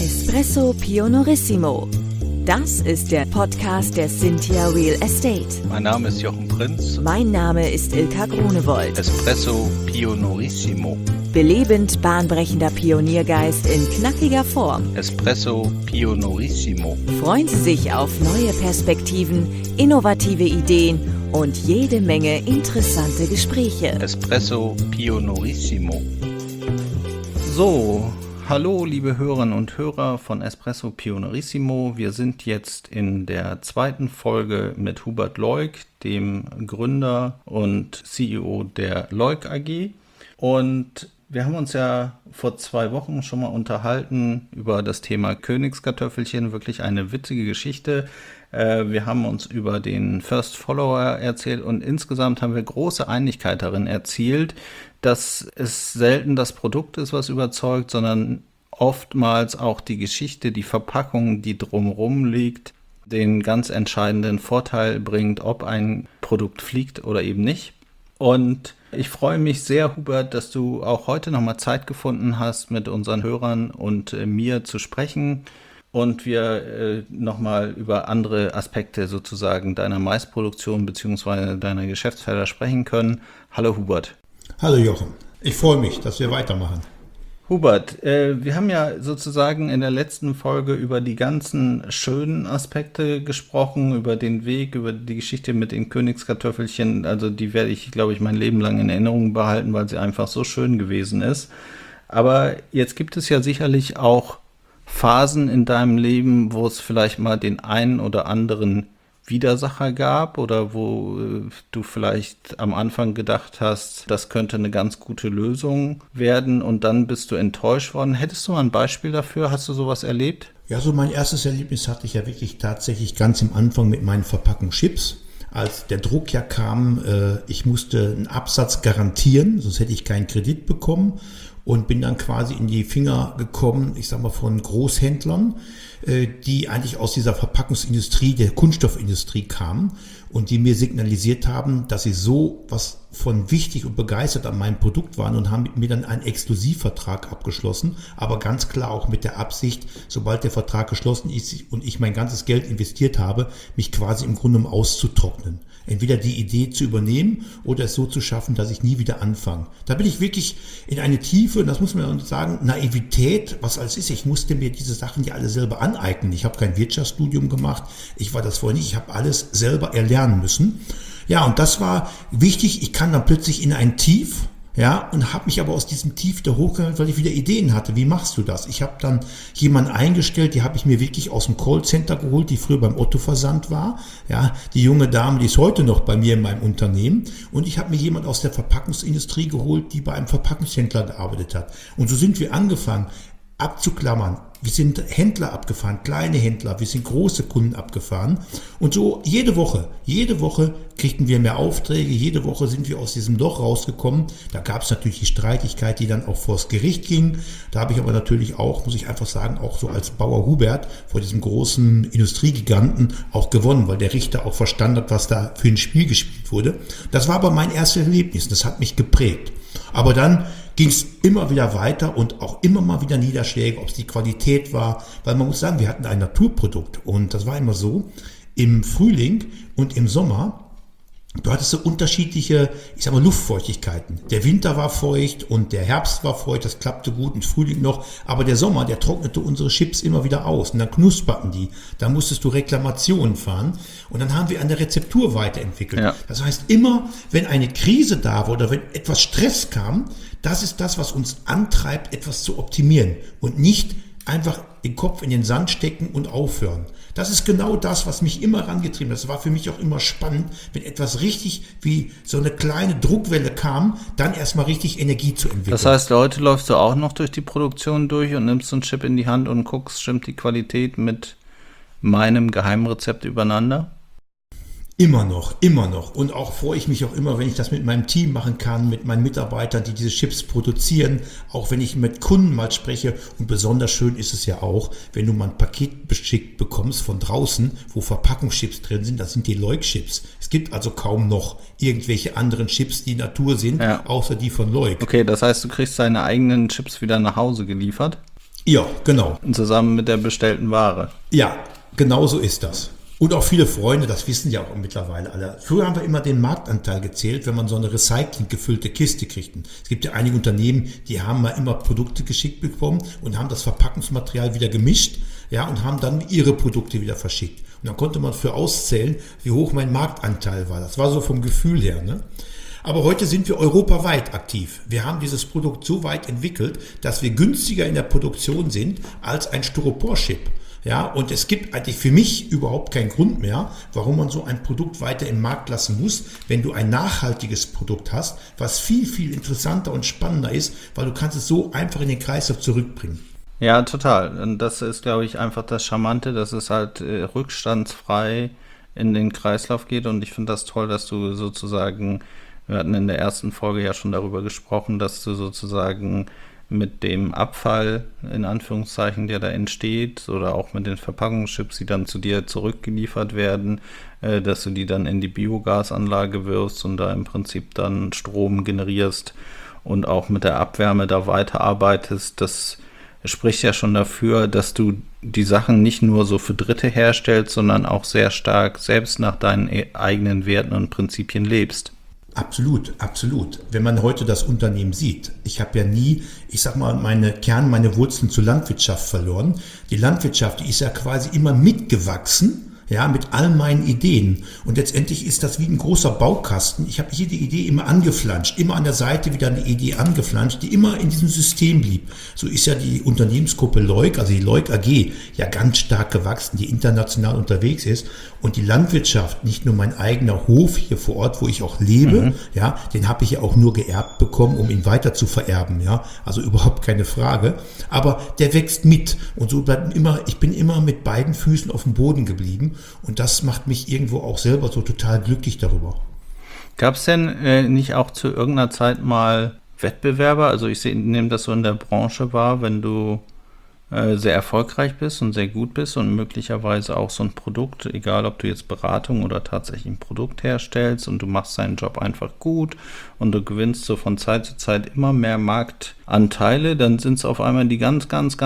Espresso Pionorissimo. Das ist der Podcast der Cynthia Real Estate. Mein Name ist Jochen Prinz. Mein Name ist Ilka Grunewold. Espresso Pionorissimo. Belebend bahnbrechender Pioniergeist in knackiger Form. Espresso Pionorissimo. Freuen Sie sich auf neue Perspektiven, innovative Ideen und jede Menge interessante Gespräche. Espresso Pionorissimo. So, hallo liebe Hörerinnen und Hörer von Espresso Pionorissimo. Wir sind jetzt in der zweiten Folge mit Hubert Leuk, dem Gründer und CEO der Leuk AG. Und wir haben uns ja vor 2 Wochen schon mal unterhalten über das Thema Königskartoffelchen, wirklich eine witzige Geschichte. Wir haben uns über den First Follower erzählt und insgesamt haben wir große Einigkeit darin erzielt, dass es selten das Produkt ist, was überzeugt, sondern oftmals auch die Geschichte, die Verpackung, die drumherum liegt, den ganz entscheidenden Vorteil bringt, ob ein Produkt fliegt oder eben nicht. Und ich freue mich sehr, Hubert, dass du auch heute nochmal Zeit gefunden hast, mit unseren Hörern und mir zu sprechen und wir nochmal über andere Aspekte sozusagen deiner Maisproduktion bzw. deiner Geschäftsfelder sprechen können. Hallo Hubert. Hallo Jochen, ich freue mich, dass wir weitermachen. Hubert, wir haben ja sozusagen in der letzten Folge über die ganzen schönen Aspekte gesprochen, über den Weg, über die Geschichte mit den Königskartoffelchen. Also die werde ich, glaube ich, mein Leben lang in Erinnerung behalten, weil sie einfach so schön gewesen ist. Aber jetzt gibt es ja sicherlich auch Phasen in deinem Leben, wo es vielleicht mal den einen oder anderen Widersacher gab oder wo du vielleicht am Anfang gedacht hast, das könnte eine ganz gute Lösung werden und dann bist du enttäuscht worden. Hättest du mal ein Beispiel dafür? Hast du sowas erlebt? Ja, so mein erstes Erlebnis hatte ich ja wirklich tatsächlich ganz am Anfang mit meinen Verpackungen Chips. Als der Druck ja kam, ich musste einen Absatz garantieren, sonst hätte ich keinen Kredit bekommen und bin dann quasi in die Finger gekommen, ich sag mal von Großhändlern, die eigentlich aus dieser Verpackungsindustrie, der Kunststoffindustrie kamen und die mir signalisiert haben, dass sie so was von wichtig und begeistert an meinem Produkt waren und haben mit mir dann einen Exklusivvertrag abgeschlossen, aber ganz klar auch mit der Absicht, sobald der Vertrag geschlossen ist und ich mein ganzes Geld investiert habe, mich quasi im Grunde auszutrocknen. Entweder die Idee zu übernehmen oder es so zu schaffen, dass ich nie wieder anfange. Da bin ich wirklich in eine Tiefe, und das muss man sagen, Naivität, was alles ist. Ich musste mir diese Sachen ja alle selber aneignen. Ich habe kein Wirtschaftsstudium gemacht, ich war das vorher nicht, ich habe alles selber erlernen müssen. Ja, und das war wichtig. Ich kam dann plötzlich in ein Tief, ja, und habe mich aber aus diesem Tief da hochgehalten, weil ich wieder Ideen hatte. Wie machst du das? Ich habe dann jemanden eingestellt, die habe ich mir wirklich aus dem Callcenter geholt, die früher beim Otto-Versand war. Ja, die junge Dame, die ist heute noch bei mir in meinem Unternehmen. Und ich habe mir jemanden aus der Verpackungsindustrie geholt, die bei einem Verpackungshändler gearbeitet hat. Und so sind wir angefangen abzuklammern. Wir sind Händler abgefahren, kleine Händler, wir sind große Kunden abgefahren. Und so jede Woche kriegten wir mehr Aufträge, jede Woche sind wir aus diesem Loch rausgekommen. Da gab es natürlich die Streitigkeit, die dann auch vors Gericht ging. Da habe ich aber natürlich auch, muss ich einfach sagen, auch so als Bauer Hubert vor diesem großen Industriegiganten auch gewonnen, weil der Richter auch verstanden hat, was da für ein Spiel gespielt wurde. Das war aber mein erstes Erlebnis, das hat mich geprägt. Aber dann ging es immer wieder weiter und auch immer mal wieder Niederschläge, ob es die Qualität war, weil man muss sagen, wir hatten ein Naturprodukt und das war immer so, im Frühling und im Sommer, du hattest so unterschiedliche, ich sag mal, Luftfeuchtigkeiten. Der Winter war feucht und der Herbst war feucht, das klappte gut und Frühling noch, aber der Sommer, der trocknete unsere Chips immer wieder aus und dann knusperten die. Da musstest du Reklamationen fahren und dann haben wir an der Rezeptur weiterentwickelt. Ja. Das heißt, immer wenn eine Krise da war oder wenn etwas Stress kam, das ist das, was uns antreibt, etwas zu optimieren und nicht einfach den Kopf in den Sand stecken und aufhören. Das ist genau das, was mich immer herangetrieben hat. Das war für mich auch immer spannend, wenn etwas richtig wie so eine kleine Druckwelle kam, dann erstmal richtig Energie zu entwickeln. Das heißt, heute läufst du auch noch durch die Produktion durch und nimmst so einen Chip in die Hand und guckst, stimmt die Qualität mit meinem Geheimrezept übereinander? Immer noch. Und auch freue ich mich auch immer, wenn ich das mit meinem Team machen kann, mit meinen Mitarbeitern, die diese Chips produzieren, auch wenn ich mit Kunden mal spreche. Und besonders schön ist es ja auch, wenn du mal ein Paket beschickt bekommst von draußen, wo Verpackungschips drin sind, das sind die Leuk-Chips. Es gibt also kaum noch irgendwelche anderen Chips, die Natur sind, außer die von Leuk. Okay, das heißt, du kriegst deine eigenen Chips wieder nach Hause geliefert? Ja, genau. Zusammen mit der bestellten Ware. Ja, genau so ist das. Und auch viele Freunde, das wissen ja auch mittlerweile alle. Früher haben wir immer den Marktanteil gezählt, wenn man so eine recycling-gefüllte Kiste kriegt. Es gibt ja einige Unternehmen, die haben mal immer Produkte geschickt bekommen und haben das Verpackungsmaterial wieder gemischt, ja, und haben dann ihre Produkte wieder verschickt. Und dann konnte man für auszählen, wie hoch mein Marktanteil war. Das war so vom Gefühl her, ne? Aber heute sind wir europaweit aktiv. Wir haben dieses Produkt so weit entwickelt, dass wir günstiger in der Produktion sind als ein Styropor-Chip. Ja, und es gibt eigentlich für mich überhaupt keinen Grund mehr, warum man so ein Produkt weiter im Markt lassen muss, wenn du ein nachhaltiges Produkt hast, was viel, viel interessanter und spannender ist, weil du kannst es so einfach in den Kreislauf zurückbringen. Ja, total. Und das ist, glaube ich, einfach das Charmante, dass es halt rückstandsfrei in den Kreislauf geht. Und ich finde das toll, dass du sozusagen, wir hatten in der ersten Folge ja schon darüber gesprochen, dass du sozusagen mit dem Abfall, in Anführungszeichen, der da entsteht, oder auch mit den Verpackungschips, die dann zu dir zurückgeliefert werden, dass du die dann in die Biogasanlage wirfst und da im Prinzip dann Strom generierst und auch mit der Abwärme da weiterarbeitest. Das spricht ja schon dafür, dass du die Sachen nicht nur so für Dritte herstellst, sondern auch sehr stark selbst nach deinen eigenen Werten und Prinzipien lebst. Absolut, absolut. Wenn man heute das Unternehmen sieht, ich habe ja nie, ich sag mal, meine Wurzeln zur Landwirtschaft verloren. Die Landwirtschaft, die ist ja quasi immer mitgewachsen, ja, mit all meinen Ideen. Und letztendlich ist das wie ein großer Baukasten. Ich habe jede Idee immer angeflanscht, immer an der Seite wieder eine Idee angeflanscht, die immer in diesem System blieb. So ist ja die Unternehmensgruppe Leuk, also die Leuk AG, ja ganz stark gewachsen, die international unterwegs ist. Und die Landwirtschaft, nicht nur mein eigener Hof hier vor Ort, wo ich auch lebe, ja, den habe ich ja auch nur geerbt bekommen, um ihn weiter zu vererben, ja, also überhaupt keine Frage. Aber der wächst mit und so bleibt ich bin immer mit beiden Füßen auf dem Boden geblieben und das macht mich irgendwo auch selber so total glücklich darüber. Gab es denn nicht auch zu irgendeiner Zeit mal Wettbewerber? Also ich nehme das so in der Branche wahr, wenn du sehr erfolgreich bist und sehr gut bist und möglicherweise auch so ein Produkt, egal ob du jetzt Beratung oder tatsächlich ein Produkt herstellst und du machst deinen Job einfach gut und du gewinnst so von Zeit zu Zeit immer mehr Marktanteile, dann sind es auf einmal die ganz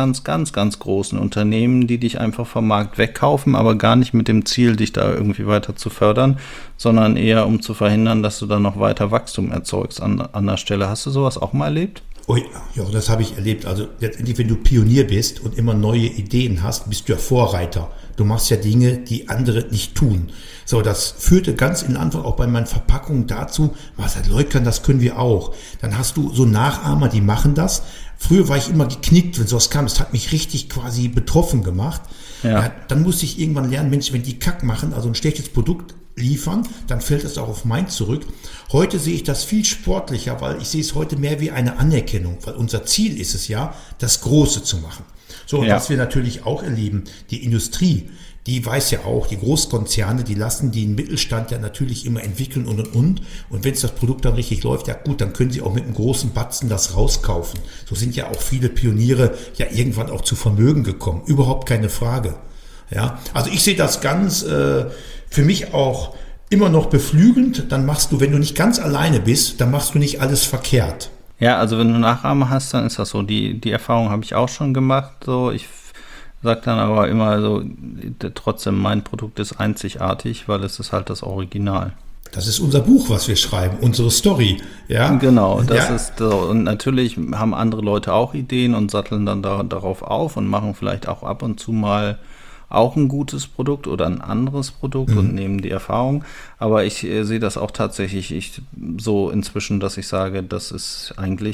großen Unternehmen, die dich einfach vom Markt wegkaufen, aber gar nicht mit dem Ziel, dich da irgendwie weiter zu fördern, sondern eher um zu verhindern, dass du dann noch weiter Wachstum erzeugst an der Stelle. Hast du sowas auch mal erlebt? Oh ja, das habe ich erlebt. Also letztendlich, wenn du Pionier bist und immer neue Ideen hast, bist du ja Vorreiter. Du machst ja Dinge, die andere nicht tun. So, das führte ganz in Anfang auch bei meinen Verpackungen dazu, was hat Leukern, das können wir auch. Dann hast du so Nachahmer, die machen das. Früher war ich immer geknickt, wenn sowas kam. Das hat mich richtig quasi betroffen gemacht. Ja, dann musste ich irgendwann lernen, Mensch, wenn die Kack machen, also ein schlechtes Produkt liefern, dann fällt es auch auf mein zurück. Heute sehe ich das viel sportlicher, weil ich sehe es heute mehr wie eine Anerkennung, weil unser Ziel ist es ja, das Große zu machen. So, und was wir natürlich auch erleben, die Industrie, die weiß ja auch, die Großkonzerne, die lassen den Mittelstand ja natürlich immer entwickeln und. Und wenn es das Produkt dann richtig läuft, ja gut, dann können sie auch mit einem großen Batzen das rauskaufen. So sind ja auch viele Pioniere ja irgendwann auch zu Vermögen gekommen. Überhaupt keine Frage. Ja, also ich sehe das ganz für mich auch immer noch beflügelnd. Dann machst du, wenn du nicht ganz alleine bist, dann machst du nicht alles verkehrt. Ja, also wenn du Nachahmer hast, dann ist das so. Die Erfahrung habe ich auch schon gemacht. So, ich sage dann aber immer so, trotzdem, mein Produkt ist einzigartig, weil es ist halt das Original. Das ist unser Buch, was wir schreiben, unsere Story. Ja? Genau, das ist so. Und natürlich haben andere Leute auch Ideen und satteln dann darauf auf und machen vielleicht auch ab und zu mal auch ein gutes Produkt oder ein anderes Produkt und nehmen die Erfahrung. Aber ich sehe das auch tatsächlich so inzwischen, dass ich sage, das ist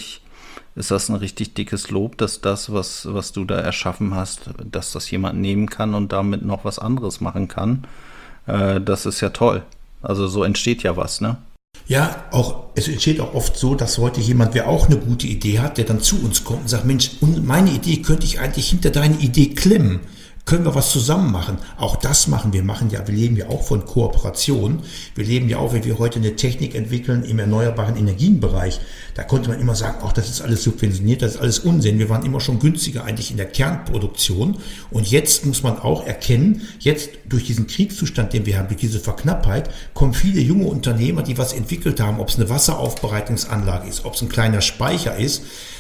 das ein richtig dickes Lob, dass das, was du da erschaffen hast, dass das jemand nehmen kann und damit noch was anderes machen kann. Das ist ja toll. Also so entsteht ja was, ne? Ja, es entsteht auch oft so, dass heute jemand, wer auch eine gute Idee hat, der dann zu uns kommt und sagt, Mensch, meine Idee könnte ich eigentlich hinter deine Idee klemmen. Können wir was zusammen machen? Auch das machen wir. Wir leben ja auch von Kooperation. Wir leben ja auch, wenn wir heute eine Technik entwickeln im erneuerbaren Energienbereich. Da konnte man immer sagen, ach, das ist alles subventioniert, das ist alles Unsinn. Wir waren immer schon günstiger eigentlich in der Kernproduktion. Und jetzt muss man auch erkennen, jetzt durch diesen Kriegszustand, den wir haben, durch diese Verknapptheit, kommen viele junge Unternehmer, die was entwickelt haben, ob es eine Wasseraufbereitungsanlage ist, ob es ein kleiner Speicher ist.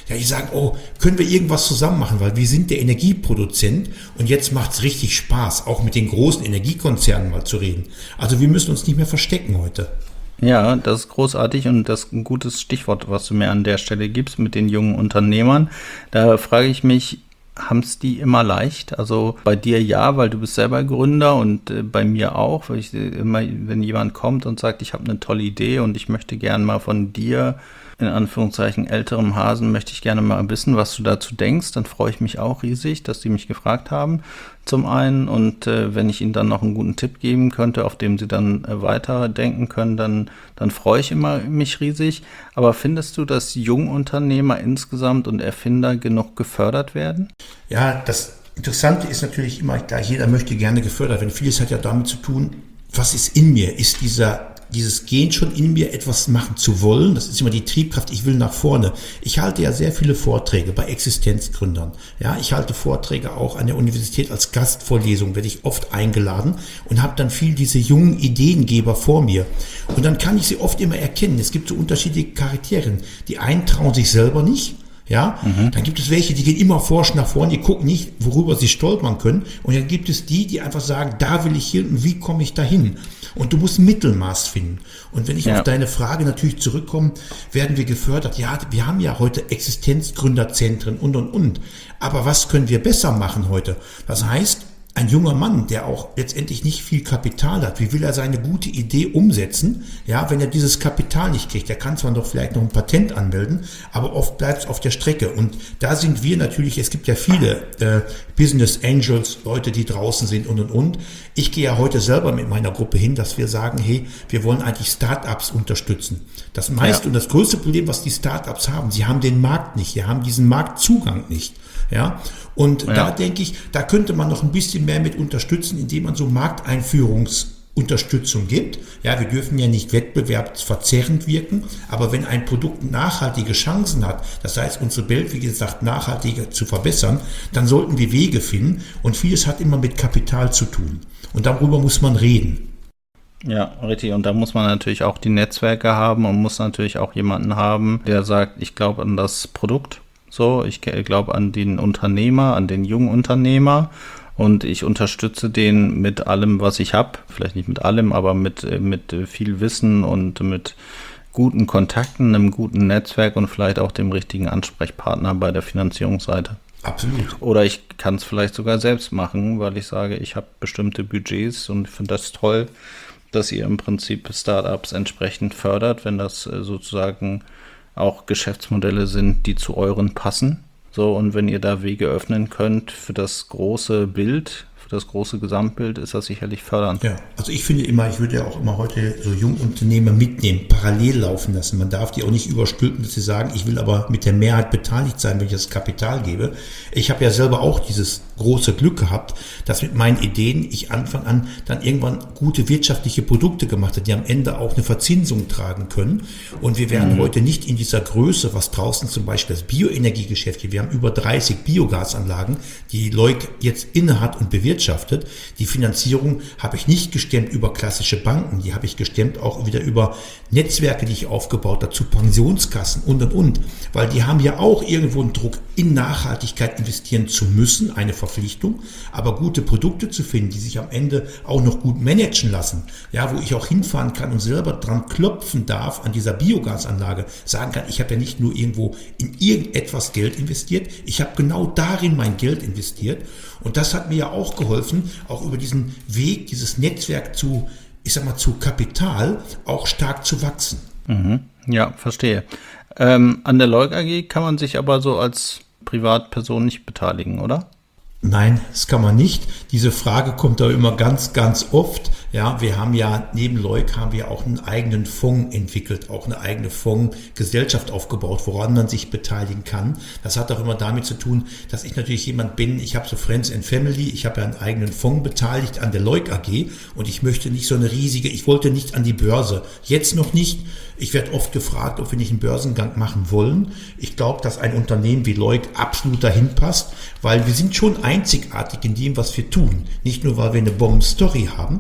Ja, die sagen, oh, können wir irgendwas zusammen machen, weil wir sind der Energieproduzent und jetzt macht's richtig Spaß, auch mit den großen Energiekonzernen mal zu reden. Also wir müssen uns nicht mehr verstecken heute. Ja, das ist großartig und das ist ein gutes Stichwort, was du mir an der Stelle gibst mit den jungen Unternehmern. Da frage ich mich, haben es die immer leicht? Also bei dir ja, weil du bist selber Gründer und bei mir auch, weil ich immer, wenn jemand kommt und sagt, ich habe eine tolle Idee und ich möchte gerne mal von dir, in Anführungszeichen älterem Hasen, möchte ich gerne mal wissen, was du dazu denkst, dann freue ich mich auch riesig, dass die mich gefragt haben, zum einen. Und wenn ich ihnen dann noch einen guten Tipp geben könnte, auf dem sie dann weiterdenken können, dann freue ich mich riesig. Aber findest du, dass Jungunternehmer insgesamt und Erfinder genug gefördert werden? Ja, das Interessante ist natürlich immer gleich, jeder möchte gerne gefördert werden. Vieles hat ja damit zu tun, was ist in mir? Ist dieses Gen schon in mir, etwas machen zu wollen? Das ist immer die Triebkraft, ich will nach vorne. Ich halte ja sehr viele Vorträge bei Existenzgründern. Ja, ich halte Vorträge auch an der Universität als Gastvorlesung, werde ich oft eingeladen und habe dann viel diese jungen Ideengeber vor mir. Und dann kann ich sie oft immer erkennen. Es gibt so unterschiedliche Charaktere. Die einen trauen sich selber nicht. Ja, Dann gibt es welche, die gehen immer forsch nach vorne, die gucken nicht, worüber sie stolpern können. Und dann gibt es die einfach sagen, da will ich hin und wie komme ich da hin? Und du musst ein Mittelmaß finden. Und wenn ich auf deine Frage natürlich zurückkomme, werden wir gefördert. Ja, wir haben ja heute Existenzgründerzentren und. Aber was können wir besser machen heute? Das heißt, ein junger Mann, der auch letztendlich nicht viel Kapital hat, wie will er seine gute Idee umsetzen? Ja, wenn er dieses Kapital nicht kriegt, der kann zwar noch vielleicht noch ein Patent anmelden, aber oft bleibt es auf der Strecke. Und da sind wir natürlich, es gibt ja viele Business Angels, Leute, die draußen sind und. Ich gehe ja heute selber mit meiner Gruppe hin, dass wir sagen, hey, wir wollen eigentlich Startups unterstützen. Das meiste und das größte Problem, was die Startups haben, sie haben den Markt nicht, sie haben diesen Marktzugang nicht. Ja, und da denke ich, da könnte man noch ein bisschen mehr mit unterstützen, indem man so Markteinführungsunterstützung gibt. Ja, wir dürfen ja nicht wettbewerbsverzerrend wirken, aber wenn ein Produkt nachhaltige Chancen hat, das heißt, unsere Welt, wie gesagt, nachhaltiger zu verbessern, dann sollten wir Wege finden und vieles hat immer mit Kapital zu tun. Und darüber muss man reden. Ja, richtig. Und da muss man natürlich auch die Netzwerke haben und muss natürlich auch jemanden haben, der sagt, ich glaube an das Produkt. So, ich glaube an den Unternehmer, an den jungen Unternehmer und ich unterstütze den mit allem, was ich habe. Vielleicht nicht mit allem, aber mit viel Wissen und mit guten Kontakten, einem guten Netzwerk und vielleicht auch dem richtigen Ansprechpartner bei der Finanzierungsseite. Absolut. Oder ich kann es vielleicht sogar selbst machen, weil ich sage, ich habe bestimmte Budgets und finde das toll, dass ihr im Prinzip Startups entsprechend fördert, wenn das sozusagen auch Geschäftsmodelle sind, die zu euren passen. So, und wenn ihr da Wege öffnen könnt für das große Bild, für das große Gesamtbild, ist das sicherlich fördernd. Ja, also ich finde immer, ich würde ja auch immer heute so Jungunternehmer mitnehmen, parallel laufen lassen. Man darf die auch nicht überstülpen, dass sie sagen, ich will aber mit der Mehrheit beteiligt sein, wenn ich das Kapital gebe. Ich habe ja selber auch dieses große Glück gehabt, dass mit meinen Ideen ich Anfang an dann irgendwann gute wirtschaftliche Produkte gemacht habe, die am Ende auch eine Verzinsung tragen können. Und wir werden heute nicht in dieser Größe, was draußen zum Beispiel das Bioenergiegeschäft hier, wir haben über 30 Biogasanlagen, die Leuk jetzt innehat und bewirtschaftet. Die Finanzierung habe ich nicht gestemmt über klassische Banken, die habe ich gestemmt auch wieder über Netzwerke, die ich aufgebaut habe, zu Pensionskassen und. Weil die haben ja auch irgendwo einen Druck, in Nachhaltigkeit investieren zu müssen, eine Verpflichtung, aber gute Produkte zu finden, die sich am Ende auch noch gut managen lassen, ja, wo ich auch hinfahren kann und selber dran klopfen darf an dieser Biogasanlage, sagen kann, ich habe ja nicht nur irgendwo in irgendetwas Geld investiert, ich habe genau darin mein Geld investiert und das hat mir ja auch geholfen, auch über diesen Weg, dieses Netzwerk zu Kapital auch stark zu wachsen. Ja, verstehe. An der Leuk AG kann man sich aber so als Privatperson nicht beteiligen, oder? Nein, das kann man nicht. Diese Frage kommt da immer ganz, ganz oft. Ja, wir haben ja, neben Leuk haben wir auch einen eigenen Fonds entwickelt, auch eine eigene Fondsgesellschaft aufgebaut, woran man sich beteiligen kann. Das hat auch immer damit zu tun, dass ich natürlich jemand bin, ich habe so Friends and Family, ich habe ja einen eigenen Fonds beteiligt an der Leuk AG und ich möchte nicht so eine riesige, ich wollte nicht an die Börse, jetzt noch nicht. Ich werde oft gefragt, ob wir nicht einen Börsengang machen wollen. Ich glaube, dass ein Unternehmen wie Leuk absolut dahin passt, weil wir sind schon einzigartig in dem, was wir tun. Nicht nur, weil wir eine Bomben-Story haben, weil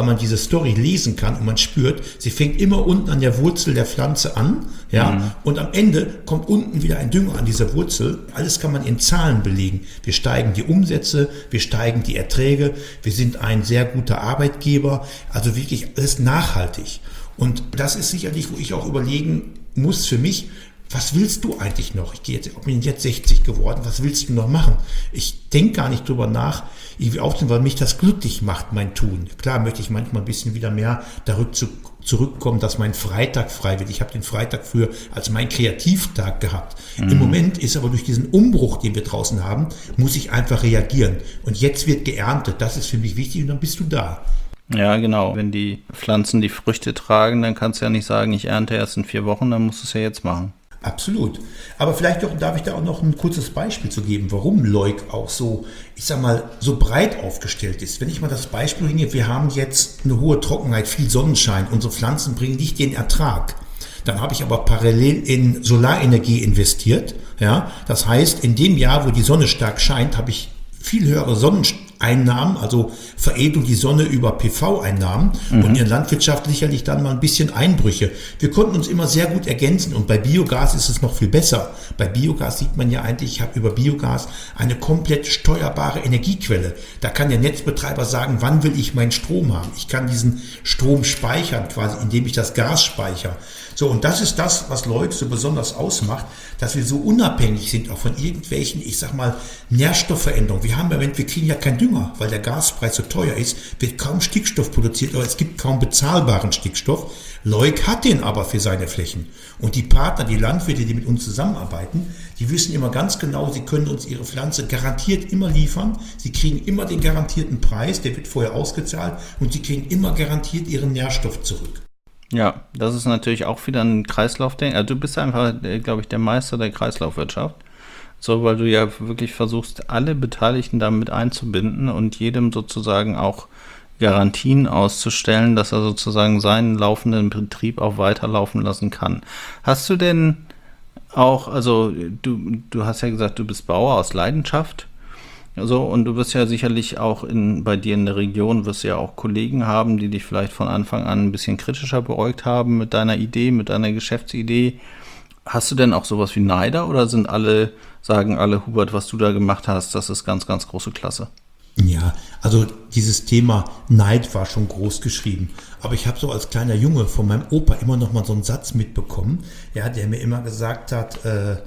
man diese Story lesen kann und man spürt, sie fängt immer unten an der Wurzel der Pflanze an, ja, und am Ende kommt unten wieder ein Dünger an dieser Wurzel. Alles kann man in Zahlen belegen. Wir steigen die Umsätze, wir steigen die Erträge, wir sind ein sehr guter Arbeitgeber, also wirklich alles nachhaltig. Und das ist sicherlich, wo ich auch überlegen muss für mich, was willst du eigentlich noch? Ich bin jetzt 60 geworden, was willst du noch machen? Ich denke gar nicht drüber nach, irgendwie aufzunehmen, weil mich das glücklich macht, mein Tun. Klar möchte ich manchmal ein bisschen wieder mehr zurückkommen, dass mein Freitag frei wird. Ich habe den Freitag früher als mein Kreativtag gehabt. Im Moment ist aber durch diesen Umbruch, den wir draußen haben, muss ich einfach reagieren. Und jetzt wird geerntet, das ist für mich wichtig und dann bist du da. Ja, genau. Wenn die Pflanzen die Früchte tragen, dann kannst du ja nicht sagen, ich ernte erst in 4 Wochen, dann musst du es ja jetzt machen. Absolut. Aber vielleicht darf ich da auch noch ein kurzes Beispiel zu geben, warum Leuk auch so, ich sag mal, so breit aufgestellt ist. Wenn ich mal das Beispiel bringe, wir haben jetzt eine hohe Trockenheit, viel Sonnenschein, unsere Pflanzen bringen nicht den Ertrag. Dann habe ich aber parallel in Solarenergie investiert. Ja, das heißt, in dem Jahr, wo die Sonne stark scheint, habe ich viel höhere Sonneneinnahmen, also Veredelung die Sonne über PV-Einnahmen und in der Landwirtschaft sicherlich dann mal ein bisschen Einbrüche. Wir konnten uns immer sehr gut ergänzen und bei Biogas ist es noch viel besser. Bei Biogas sieht man ja eigentlich, ich habe über Biogas eine komplett steuerbare Energiequelle. Da kann der Netzbetreiber sagen, wann will ich meinen Strom haben. Ich kann diesen Strom speichern, quasi indem ich das Gas speichere. So, und das ist das, was Leuk so besonders ausmacht, dass wir so unabhängig sind auch von irgendwelchen, ich sag mal, Nährstoffveränderungen. Wir kriegen ja keinen Dünger, weil der Gaspreis so teuer ist, wird kaum Stickstoff produziert, oder es gibt kaum bezahlbaren Stickstoff. Leuk hat den aber für seine Flächen. Und die Partner, die Landwirte, die mit uns zusammenarbeiten, die wissen immer ganz genau, sie können uns ihre Pflanze garantiert immer liefern. Sie kriegen immer den garantierten Preis, der wird vorher ausgezahlt, und sie kriegen immer garantiert ihren Nährstoff zurück. Ja, das ist natürlich auch wieder ein Kreislaufdenken. Also du bist einfach, glaube ich, der Meister der Kreislaufwirtschaft. So, weil du ja wirklich versuchst, alle Beteiligten damit einzubinden und jedem sozusagen auch Garantien auszustellen, dass er sozusagen seinen laufenden Betrieb auch weiterlaufen lassen kann. Hast du denn auch, also du hast ja gesagt, du bist Bauer aus Leidenschaft. So, und du wirst ja sicherlich auch bei dir in der Region, wirst du ja auch Kollegen haben, die dich vielleicht von Anfang an ein bisschen kritischer beäugt haben mit deiner Idee, mit deiner Geschäftsidee. Hast du denn auch sowas wie Neider oder sagen alle, Hubert, was du da gemacht hast, das ist ganz, ganz große Klasse? Ja, also dieses Thema Neid war schon groß geschrieben. Aber ich habe so als kleiner Junge von meinem Opa immer noch mal so einen Satz mitbekommen, ja, der mir immer gesagt hat,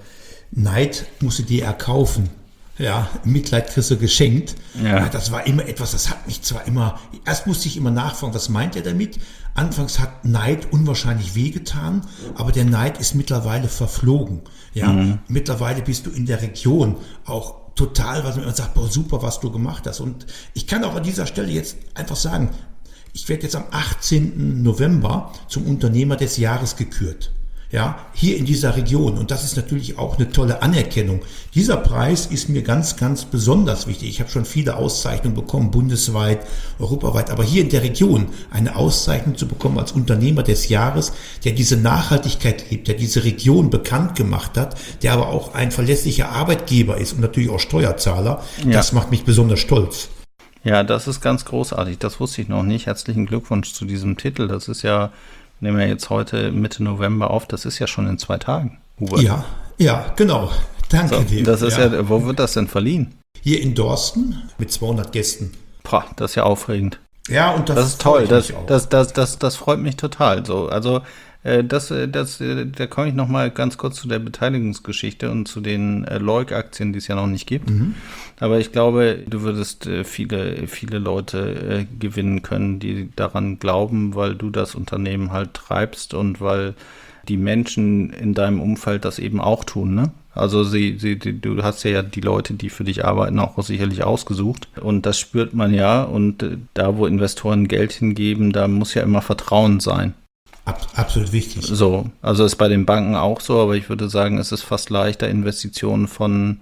Neid musst du dir erkaufen. Ja, Mitleid kriegst du geschenkt. Ja, das war immer etwas, das hat mich zwar immer, erst musste ich immer nachfragen, was meint er damit? Anfangs hat Neid unwahrscheinlich wehgetan, aber der Neid ist mittlerweile verflogen. Ja, mittlerweile bist du in der Region auch total, was man sagt, boah, super, was du gemacht hast. Und ich kann auch an dieser Stelle jetzt einfach sagen, ich werde jetzt am 18. November zum Unternehmer des Jahres gekürt. Ja, hier in dieser Region. Und das ist natürlich auch eine tolle Anerkennung. Dieser Preis ist mir ganz, ganz besonders wichtig. Ich habe schon viele Auszeichnungen bekommen, bundesweit, europaweit. Aber hier in der Region eine Auszeichnung zu bekommen als Unternehmer des Jahres, der diese Nachhaltigkeit lebt, der diese Region bekannt gemacht hat, der aber auch ein verlässlicher Arbeitgeber ist und natürlich auch Steuerzahler, das macht mich besonders stolz. Ja, das ist ganz großartig. Das wusste ich noch nicht. Herzlichen Glückwunsch zu diesem Titel. Das ist ja, nehmen wir jetzt heute Mitte November auf, das ist ja schon in 2 Tagen, Hubert. Ja, genau. Danke dir. Das ist ja, wo wird das denn verliehen? Hier in Dorsten mit 200 Gästen. Boah, das ist ja aufregend. Ja, und das ist toll. Das freut mich total. So, also da komme ich noch mal ganz kurz zu der Beteiligungsgeschichte und zu den Leuk-Aktien, die es ja noch nicht gibt. Aber ich glaube, du würdest viele Leute gewinnen können, die daran glauben, weil du das Unternehmen halt treibst und weil die Menschen in deinem Umfeld das eben auch tun, ne? Also du hast ja die Leute, die für dich arbeiten, auch sicherlich ausgesucht. Und das spürt man ja. Und da, wo Investoren Geld hingeben, da muss ja immer Vertrauen sein. Absolut wichtig. So, also ist bei den Banken auch so, aber ich würde sagen, es ist fast leichter, Investitionen von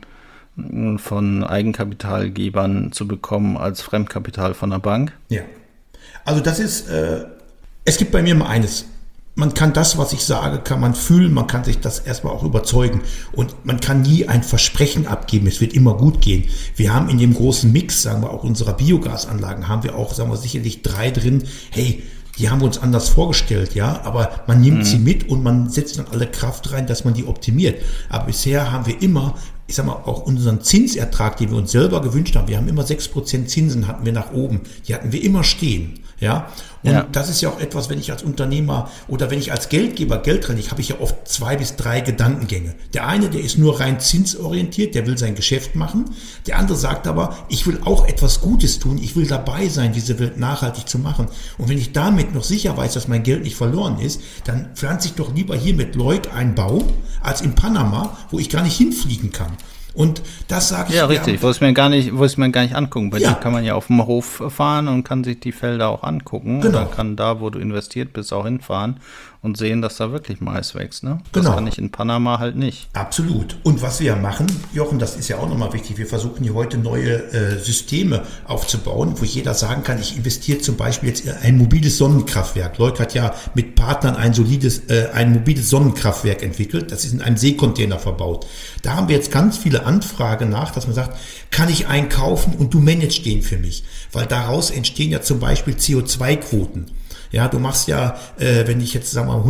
Eigenkapitalgebern zu bekommen als Fremdkapital von der Bank. Ja, also das ist, es gibt bei mir mal eines, man kann das, was ich sage, kann man fühlen, man kann sich das erstmal auch überzeugen und man kann nie ein Versprechen abgeben, es wird immer gut gehen. Wir haben in dem großen Mix, sagen wir auch unserer Biogasanlagen, haben wir auch, sagen wir sicherlich 3 drin, hey, die haben wir uns anders vorgestellt, ja, aber man nimmt sie mit und man setzt dann alle Kraft rein, dass man die optimiert. Aber bisher haben wir immer, ich sag mal, auch unseren Zinsertrag, den wir uns selber gewünscht haben, wir haben immer 6% Zinsen hatten wir nach oben, die hatten wir immer stehen, ja. Und das ist ja auch etwas, wenn ich als Unternehmer oder wenn ich als Geldgeber Geld renne, habe ich ja oft 2 bis 3 Gedankengänge. Der eine, der ist nur rein zinsorientiert, der will sein Geschäft machen. Der andere sagt aber, ich will auch etwas Gutes tun, ich will dabei sein, diese Welt nachhaltig zu machen. Und wenn ich damit noch sicher weiß, dass mein Geld nicht verloren ist, dann pflanze ich doch lieber hier mit Lloyd einen Baum, als in Panama, wo ich gar nicht hinfliegen kann. Und das sage ich. Ja, richtig, wo es mir gar nicht angucken. Bei dir kann man ja auf dem Hof fahren und kann sich die Felder auch angucken. Genau. Oder kann da, wo du investiert bist, auch hinfahren und sehen, dass da wirklich Mais wächst. Ne? Das Genau. kann ich in Panama halt nicht. Absolut. Und was wir ja machen, Jochen, das ist ja auch nochmal wichtig, wir versuchen hier heute neue Systeme aufzubauen, wo jeder sagen kann, ich investiere zum Beispiel jetzt in ein mobiles Sonnenkraftwerk. Lloyd hat ja mit Partnern ein mobiles Sonnenkraftwerk entwickelt. Das ist in einem Seekontainer verbaut. Da haben wir jetzt ganz viele Anfragen nach, dass man sagt, kann ich einkaufen und du managst den für mich? Weil daraus entstehen ja zum Beispiel CO2-Quoten. Ja, du machst ja, wenn ich jetzt, sagen wir mal,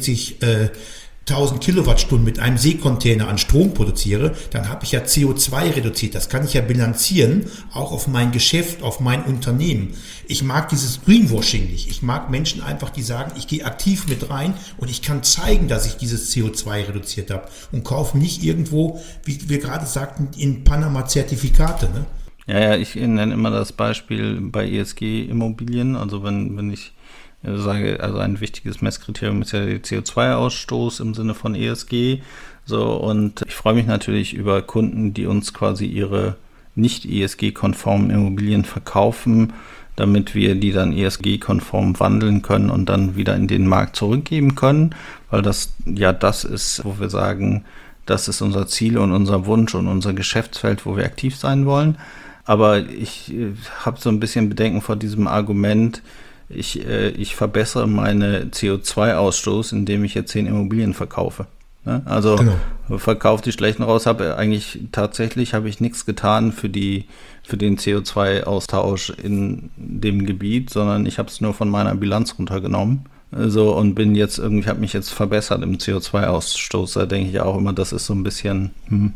140.000 Kilowattstunden mit einem Seekontainer an Strom produziere, dann habe ich ja CO2 reduziert. Das kann ich ja bilanzieren, auch auf mein Geschäft, auf mein Unternehmen. Ich mag dieses Greenwashing nicht. Ich mag Menschen einfach, die sagen, ich gehe aktiv mit rein und ich kann zeigen, dass ich dieses CO2 reduziert habe und kaufe nicht irgendwo, wie wir gerade sagten, in Panama Zertifikate, ne? Ja, ich nenne immer das Beispiel bei ESG-Immobilien. Also wenn ich sage, also ein wichtiges Messkriterium ist ja der CO2-Ausstoß im Sinne von ESG. So, und ich freue mich natürlich über Kunden, die uns quasi ihre nicht ESG-konformen Immobilien verkaufen, damit wir die dann ESG-konform wandeln können und dann wieder in den Markt zurückgeben können, weil das ist, wo wir sagen, das ist unser Ziel und unser Wunsch und unser Geschäftsfeld, wo wir aktiv sein wollen. Aber ich habe so ein bisschen Bedenken vor diesem Argument, ich verbessere meine CO2-Ausstoß, indem ich jetzt 10 Immobilien verkaufe. Ne? Also verkaufe die schlechten raus, habe ich nichts getan für den CO2-Austausch in dem Gebiet, sondern ich habe es nur von meiner Bilanz runtergenommen. So, und habe mich jetzt verbessert im CO2-Ausstoß. Da denke ich auch immer, das ist so ein bisschen,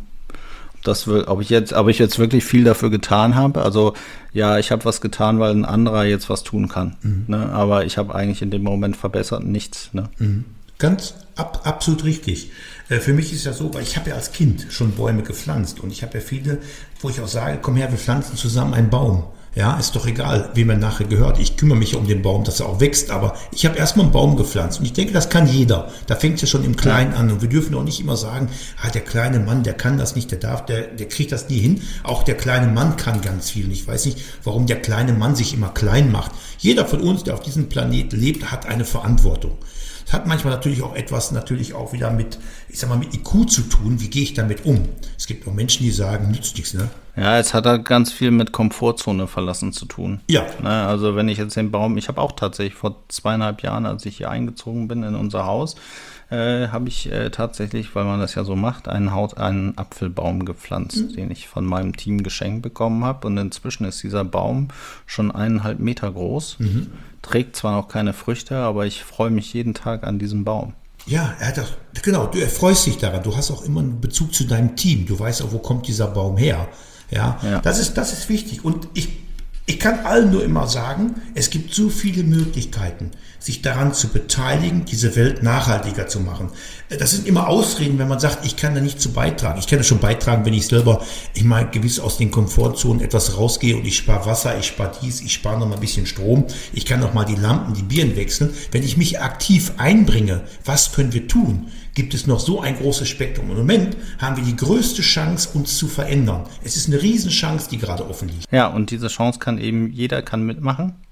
ob ich jetzt wirklich viel dafür getan habe. Also ja, ich habe was getan, weil ein anderer jetzt was tun kann. Ne? Aber ich habe eigentlich in dem Moment verbessert nichts. Ne? Ganz absolut richtig. Für mich ist es ja so, weil ich habe ja als Kind schon Bäume gepflanzt und ich habe ja viele, wo ich auch sage, komm her, wir pflanzen zusammen einen Baum. Ja, ist doch egal, wem er nachher gehört. Ich kümmere mich um den Baum, dass er auch wächst, aber ich habe erstmal einen Baum gepflanzt und ich denke, das kann jeder. Da fängt es ja schon im Kleinen an und wir dürfen auch nicht immer sagen, der kleine Mann, der kann das nicht, der kriegt das nie hin. Auch der kleine Mann kann ganz viel und ich weiß nicht, warum der kleine Mann sich immer klein macht. Jeder von uns, der auf diesem Planeten lebt, hat eine Verantwortung. Das hat manchmal natürlich auch etwas wieder mit IQ zu tun. Wie gehe ich damit um? Es gibt auch Menschen, die sagen, nützt nichts, ne? Ja, es hat halt ganz viel mit Komfortzone verlassen zu tun. Ja. Ne, also wenn ich jetzt den Baum, ich habe auch tatsächlich vor 2,5 Jahren, als ich hier eingezogen bin in unser Haus, habe ich tatsächlich, weil man das ja so macht, einen Apfelbaum gepflanzt, den ich von meinem Team geschenkt bekommen habe. Und inzwischen ist dieser Baum schon 1,5 Meter groß. Trägt zwar noch keine Früchte, aber ich freue mich jeden Tag an diesem Baum. Ja, du erfreust dich daran. Du hast auch immer einen Bezug zu deinem Team. Du weißt auch, wo kommt dieser Baum her. Ja. Das ist wichtig. Und ich kann allen nur immer sagen, es gibt so viele Möglichkeiten, sich daran zu beteiligen, diese Welt nachhaltiger zu machen. Das sind immer Ausreden, wenn man sagt, ich kann da nicht zu beitragen. Ich kann da schon beitragen, wenn ich selber, gewiss aus den Komfortzonen etwas rausgehe und ich spare Wasser, ich spare dies, ich spare noch mal ein bisschen Strom, ich kann noch mal die Lampen, die Birnen wechseln. Wenn ich mich aktiv einbringe, was können wir tun? Gibt es noch so ein großes Spektrum. Im Moment haben wir die größte Chance, uns zu verändern. Es ist eine Riesenchance, die gerade offen liegt. Ja, und diese Chance jeder kann mitmachen.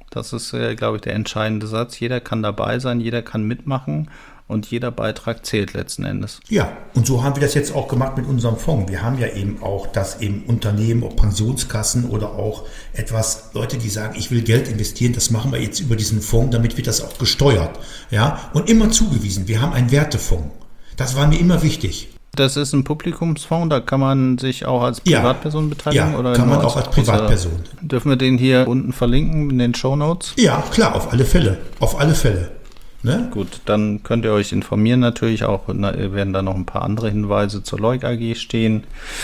Das ist, glaube ich, der entscheidende Satz. Jeder kann dabei sein, jeder kann mitmachen und jeder Beitrag zählt letzten Endes. Ja, und so haben wir das jetzt auch gemacht mit unserem Fonds. Wir haben ja eben auch, dass eben Unternehmen, ob Pensionskassen oder auch Leute, die sagen, ich will Geld investieren, das machen wir jetzt über diesen Fonds, damit wird das auch gesteuert. Ja, und immer zugewiesen. Wir haben einen Wertefonds. Das war mir immer wichtig. Das ist ein Publikumsfonds, da kann man sich auch als Privatperson beteiligen? Ja, oder kann man auch als Privatperson. Dürfen wir den hier unten verlinken in den Shownotes? Ja, klar, auf alle Fälle. Auf alle Fälle. Ne? Gut, dann könnt ihr euch informieren natürlich auch, werden da noch ein paar andere Hinweise zur Leuk AG stehen.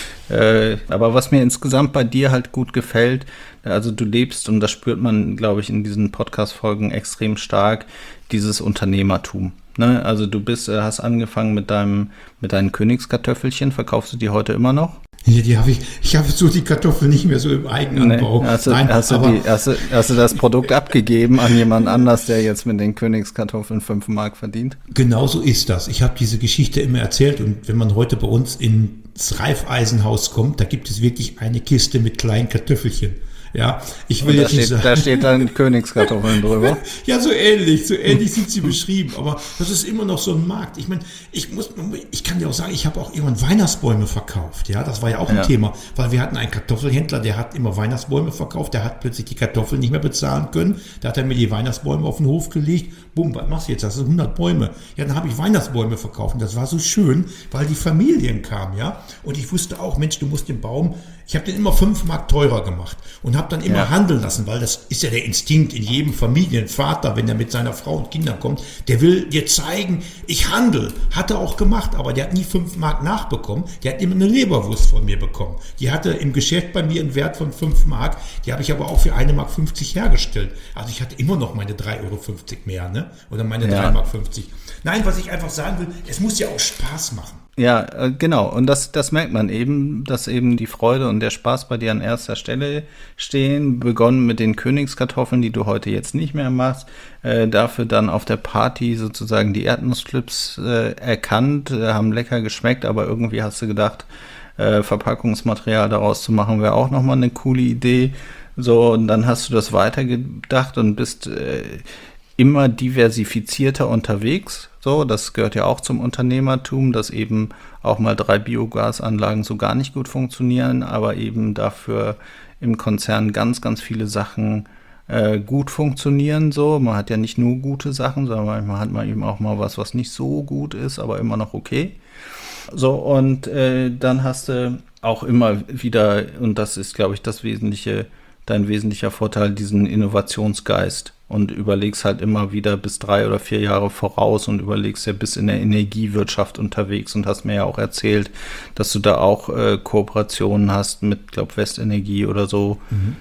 Aber was mir insgesamt bei dir halt gut gefällt, also du lebst, und das spürt man, glaube ich, in diesen Podcast-Folgen extrem stark, dieses Unternehmertum. Ne? Also du hast angefangen mit deinen Königskartoffelchen, verkaufst du die heute immer noch? Ja, ich habe so die Kartoffeln nicht mehr so im Eigenanbau. Nee. Hast du das Produkt abgegeben an jemand anders, der jetzt mit den Königskartoffeln 5 Mark verdient? Genau so ist das. Ich habe diese Geschichte immer erzählt, und wenn man heute bei uns ins Raiffeisenhaus kommt, da gibt es wirklich eine Kiste mit kleinen Kartoffelchen. Ja, ich will jetzt nicht sagen. Da steht dann Königskartoffeln drüber. Ja, so ähnlich sind sie beschrieben, aber das ist immer noch so ein Markt. Ich meine, ich kann dir auch sagen, ich habe auch irgendwann Weihnachtsbäume verkauft, ja, das war ja auch ein Thema, weil wir hatten einen Kartoffelhändler, der hat immer Weihnachtsbäume verkauft, der hat plötzlich die Kartoffeln nicht mehr bezahlen können, da hat er mir die Weihnachtsbäume auf den Hof gelegt, bumm, was machst du jetzt, das sind 100 Bäume, ja, dann habe ich Weihnachtsbäume verkauft, und das war so schön, weil die Familien kamen, ja, und ich wusste auch, Mensch, du musst den Baum, ich habe den immer 5 Mark teurer gemacht und habe dann immer handeln lassen, weil das ist ja der Instinkt in jedem Familienvater, wenn er mit seiner Frau und Kindern kommt, der will dir zeigen, ich handle. Hat er auch gemacht, aber der hat nie 5 Mark nachbekommen, der hat immer eine Leberwurst von mir bekommen. Die hatte im Geschäft bei mir einen Wert von 5 Mark, die habe ich aber auch für 1,50 Mark hergestellt. Also ich hatte immer noch meine 3,50 Euro mehr, ne? Oder meine 3,50 Mark. Nein, was ich einfach sagen will, es muss ja auch Spaß machen. Ja, genau. Und das merkt man eben, dass eben die Freude und der Spaß bei dir an erster Stelle stehen. Begonnen mit den Königskartoffeln, die du heute jetzt nicht mehr machst. Dafür dann auf der Party sozusagen die Erdnussflips erkannt, haben lecker geschmeckt, aber irgendwie hast du gedacht, Verpackungsmaterial daraus zu machen, wäre auch nochmal eine coole Idee. So, und dann hast du das weitergedacht und bist immer diversifizierter unterwegs. So, das gehört ja auch zum Unternehmertum, dass eben auch mal 3 Biogasanlagen so gar nicht gut funktionieren, aber eben dafür im Konzern ganz, ganz viele Sachen gut funktionieren. So, man hat ja nicht nur gute Sachen, sondern manchmal hat man eben auch mal was nicht so gut ist, aber immer noch okay. So, und dann hast du auch immer wieder, und das ist, glaube ich, dein wesentlicher Vorteil, diesen Innovationsgeist, und überlegst halt immer wieder bis 3 oder 4 Jahre voraus und überlegst ja bis in der Energiewirtschaft unterwegs, und hast mir ja auch erzählt, dass du da auch Kooperationen hast mit, glaube Westenergie oder so,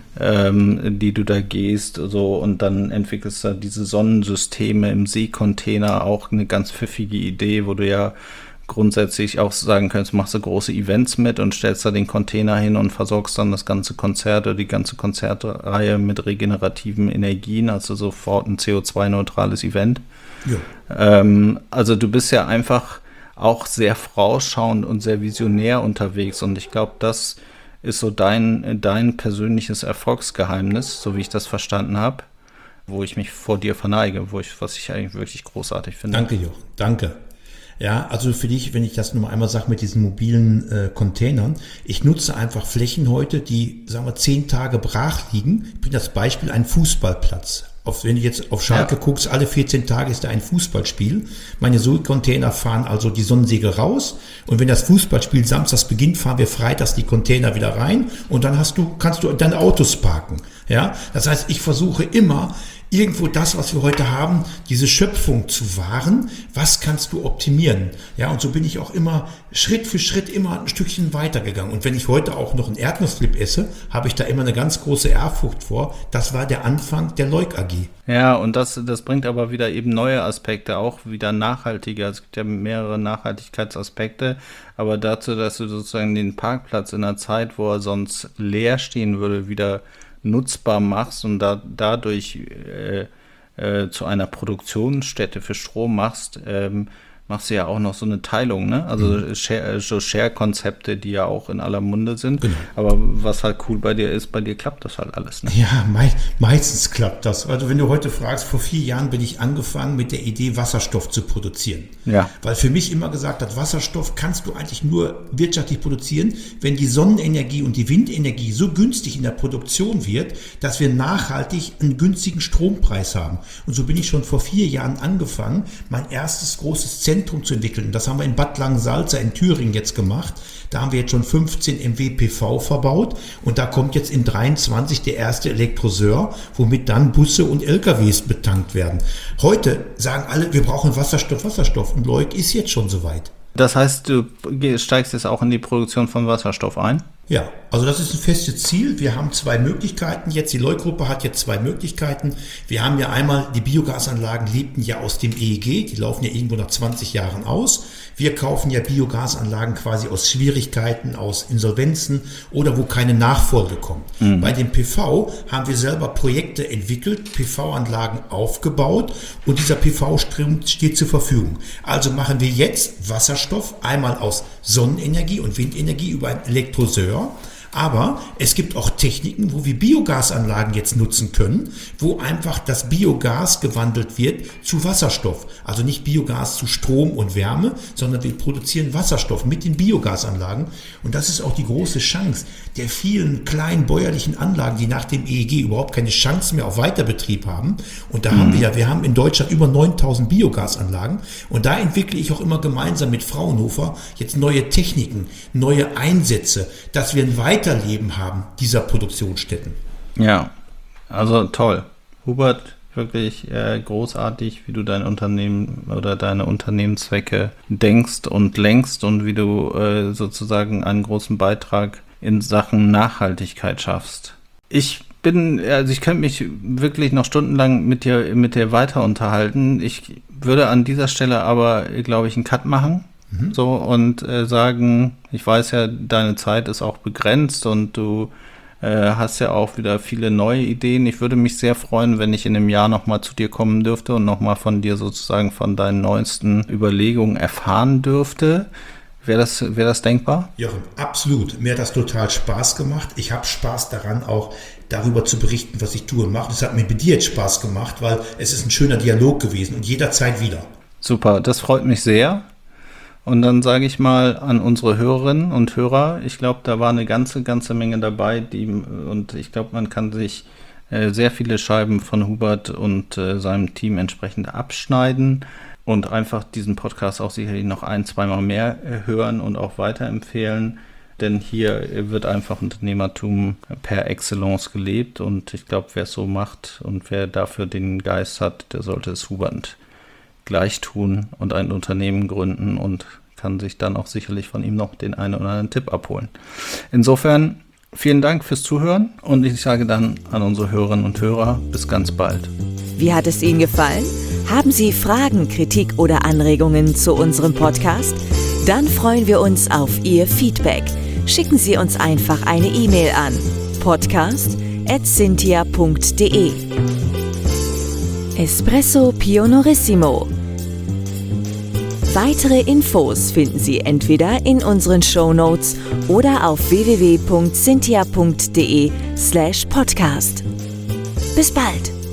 die du da gehst, so, und dann entwickelst du diese Sonnensysteme im Seekontainer, auch eine ganz pfiffige Idee, wo du ja grundsätzlich auch sagen könntest, machst du große Events mit und stellst da den Container hin und versorgst dann das ganze Konzert oder die ganze Konzertreihe mit regenerativen Energien, also sofort ein CO2-neutrales Event. Ja. Also du bist ja einfach auch sehr vorausschauend und sehr visionär unterwegs, und ich glaube, das ist so dein persönliches Erfolgsgeheimnis, so wie ich das verstanden habe, wo ich mich vor dir verneige, was ich eigentlich wirklich großartig finde. Danke, Jochen, danke. Ja, also für dich, wenn ich das nur einmal sage mit diesen mobilen Containern, ich nutze einfach Flächen heute, die, sagen wir, 10 Tage brach liegen. Ich bringe das Beispiel, ein Fußballplatz. Wenn du jetzt auf Schalke guckst, alle 14 Tage ist da ein Fußballspiel. Meine Container fahren also die Sonnensegel raus, und wenn das Fußballspiel samstags beginnt, fahren wir freitags die Container wieder rein, und dann kannst du deine Autos parken. Ja, das heißt, ich versuche immer, irgendwo das, was wir heute haben, diese Schöpfung zu wahren, was kannst du optimieren? Ja, und so bin ich auch immer Schritt für Schritt immer ein Stückchen weitergegangen. Und wenn ich heute auch noch einen Erdnussflip esse, habe ich da immer eine ganz große Ehrfurcht vor. Das war der Anfang der Leuk AG. Ja, und das bringt aber wieder eben neue Aspekte, auch wieder nachhaltiger. Es gibt ja mehrere Nachhaltigkeitsaspekte, aber dazu, dass du sozusagen den Parkplatz in einer Zeit, wo er sonst leer stehen würde, wieder nutzbar machst und dadurch zu einer Produktionsstätte für Strom machst, machst du ja auch noch so eine Teilung, ne? Also Share-Konzepte, die ja auch in aller Munde sind. Genau. Aber was halt cool bei dir ist, bei dir klappt das halt alles, ne? Ja, meistens klappt das. Also wenn du heute fragst, vor 4 Jahren bin ich angefangen mit der Idee, Wasserstoff zu produzieren. Ja. Weil für mich immer gesagt hat, Wasserstoff kannst du eigentlich nur wirtschaftlich produzieren, wenn die Sonnenenergie und die Windenergie so günstig in der Produktion wird, dass wir nachhaltig einen günstigen Strompreis haben. Und so bin ich schon vor 4 Jahren angefangen, mein erstes großes Zentrum zu entwickeln. Das haben wir in Bad Langensalza in Thüringen jetzt gemacht. Da haben wir jetzt schon 15 MW PV verbaut und da kommt jetzt in 23 der erste Elektroseur, womit dann Busse und LKWs betankt werden. Heute sagen alle, wir brauchen Wasserstoff und Leuk ist jetzt schon soweit. Das heißt, du steigst jetzt auch in die Produktion von Wasserstoff ein? Ja, also das ist ein festes Ziel. Wir haben 2 Möglichkeiten jetzt. Die Leuk-Gruppe hat jetzt 2 Möglichkeiten. Wir haben ja einmal, die Biogasanlagen lebten ja aus dem EEG. Die laufen ja irgendwo nach 20 Jahren aus. Wir kaufen ja Biogasanlagen quasi aus Schwierigkeiten, aus Insolvenzen oder wo keine Nachfolge kommt. Bei dem PV haben wir selber Projekte entwickelt, PV-Anlagen aufgebaut und dieser PV-Strom steht zur Verfügung. Also machen wir jetzt Wasserstoff einmal aus Sonnenenergie und Windenergie über einen Elektroseur. Aber es gibt auch Techniken, wo wir Biogasanlagen jetzt nutzen können, wo einfach das Biogas gewandelt wird zu Wasserstoff. Also nicht Biogas zu Strom und Wärme, sondern wir produzieren Wasserstoff mit den Biogasanlagen. Und das ist auch die große Chance der vielen kleinen bäuerlichen Anlagen, die nach dem EEG überhaupt keine Chance mehr auf Weiterbetrieb haben. Und da haben wir haben in Deutschland über 9000 Biogasanlagen. Und da entwickle ich auch immer gemeinsam mit Fraunhofer jetzt neue Techniken, neue Einsätze, dass wir ein Weiterleben haben dieser Produktionsstätten. Ja, also toll. Hubert, wirklich großartig, wie du dein Unternehmen oder deine Unternehmenszwecke denkst und lenkst und wie du sozusagen einen großen Beitrag in Sachen Nachhaltigkeit schaffst. Ich könnte mich wirklich noch stundenlang mit dir weiter unterhalten. Ich würde an dieser Stelle aber, glaube ich, einen Cut machen. So und sagen, ich weiß ja, deine Zeit ist auch begrenzt und du hast ja auch wieder viele neue Ideen. Ich würde mich sehr freuen, wenn ich in einem Jahr nochmal zu dir kommen dürfte und nochmal von dir sozusagen von deinen neuesten Überlegungen erfahren dürfte. Wäre das denkbar? Jochen, absolut. Mir hat das total Spaß gemacht. Ich habe Spaß daran, auch darüber zu berichten, was ich tue und mache. Das hat mir bei dir jetzt Spaß gemacht, weil es ist ein schöner Dialog gewesen und jederzeit wieder. Super, das freut mich sehr. Und dann sage ich mal an unsere Hörerinnen und Hörer, ich glaube, da war eine ganze Menge dabei, und ich glaube, man kann sich sehr viele Scheiben von Hubert und seinem Team entsprechend abschneiden und einfach diesen Podcast auch sicherlich noch 1-2 Mal mehr hören und auch weiterempfehlen, denn hier wird einfach Unternehmertum per Excellence gelebt und ich glaube, wer es so macht und wer dafür den Geist hat, der sollte es Hubert gleich tun und ein Unternehmen gründen und kann sich dann auch sicherlich von ihm noch den einen oder anderen Tipp abholen. Insofern vielen Dank fürs Zuhören und ich sage dann an unsere Hörerinnen und Hörer, bis ganz bald. Wie hat es Ihnen gefallen? Haben Sie Fragen, Kritik oder Anregungen zu unserem Podcast? Dann freuen wir uns auf Ihr Feedback. Schicken Sie uns einfach eine E-Mail an podcast@cintia.de. Espresso Pionorissimo. Weitere Infos finden Sie entweder in unseren Shownotes oder auf www.cintia.de/podcast. Bis bald!